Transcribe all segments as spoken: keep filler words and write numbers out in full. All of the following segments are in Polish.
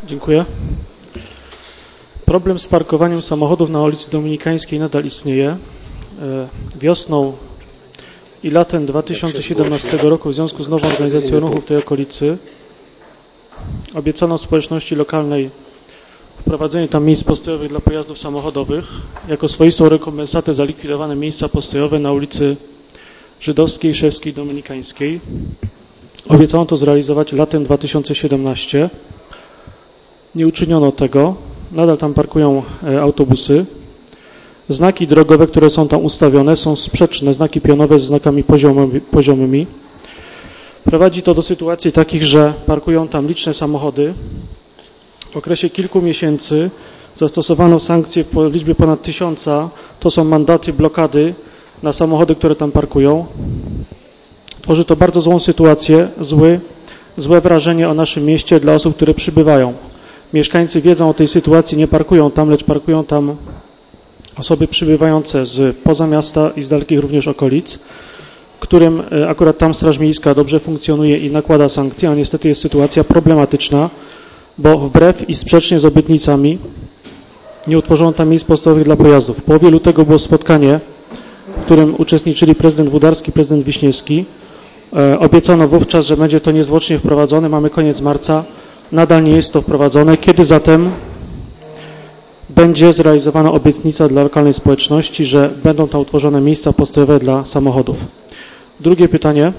Dziękuję. Problem z parkowaniem samochodów na ulicy Dominikańskiej nadal istnieje. Wiosną i latem dwa tysiące siedemnastego roku w związku z nową organizacją ruchu w tej okolicy obiecano społeczności lokalnej wprowadzenie tam miejsc postojowych dla pojazdów samochodowych jako swoistą rekompensatę za likwidowane miejsca postojowe na ulicy Żydowskiej, Szewskiej, Dominikańskiej. Obiecano to zrealizować latem dwa tysiące siedemnastego. Nie uczyniono tego. Nadal tam parkują autobusy. Znaki drogowe, które są tam ustawione, są sprzeczne, znaki pionowe z znakami poziomowy, poziomymi. Prowadzi to do sytuacji takich, że parkują tam liczne samochody. W okresie kilku miesięcy zastosowano sankcje w liczbie ponad tysiąca. To są mandaty, blokady na samochody, które tam parkują. Tworzy to bardzo złą sytuację, zły, złe wrażenie o naszym mieście dla osób, które przybywają. Mieszkańcy wiedzą o tej sytuacji, nie parkują tam, lecz parkują tam osoby przybywające z poza miasta i z dalekich również okolic, którym akurat tam Straż Miejska dobrze funkcjonuje i nakłada sankcje, a niestety jest sytuacja problematyczna, bo wbrew i sprzecznie z obietnicami nie utworzono tam miejsc postojowych dla pojazdów. W połowie lutego było spotkanie, w którym uczestniczyli prezydent Włodarski, prezydent Wiśniewski. E, obiecano wówczas, że będzie to niezwłocznie wprowadzone. Mamy koniec marca. Nadal nie jest to wprowadzone. Kiedy zatem będzie zrealizowana obietnica dla lokalnej społeczności, że będą tam utworzone miejsca postojowe dla samochodów? Drugie pytanie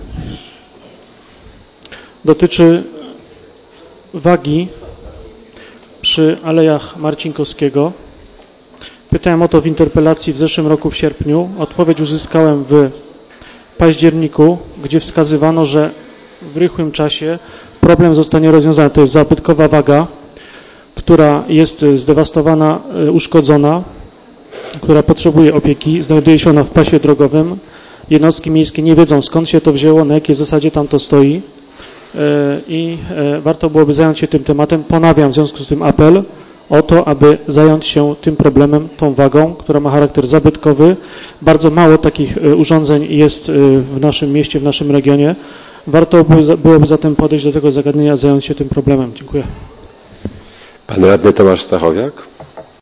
dotyczy wagi przy Alejach Marcinkowskiego. Pytałem o to w interpelacji w zeszłym roku w sierpniu. Odpowiedź uzyskałem w październiku, gdzie wskazywano, że w rychłym czasie problem zostanie rozwiązany. To jest zabytkowa waga, która jest zdewastowana, uszkodzona, która potrzebuje opieki. Znajduje się ona w pasie drogowym. Jednostki miejskie nie wiedzą, skąd się to wzięło, na jakiej zasadzie tam to stoi i warto byłoby zająć się tym tematem. Ponawiam w związku z tym apel o to, aby zająć się tym problemem, tą wagą, która ma charakter zabytkowy. Bardzo mało takich urządzeń jest w naszym mieście, w naszym regionie. Warto byłoby zatem podejść do tego zagadnienia, zająć się tym problemem. Dziękuję. Pan radny Tomasz Stachowiak.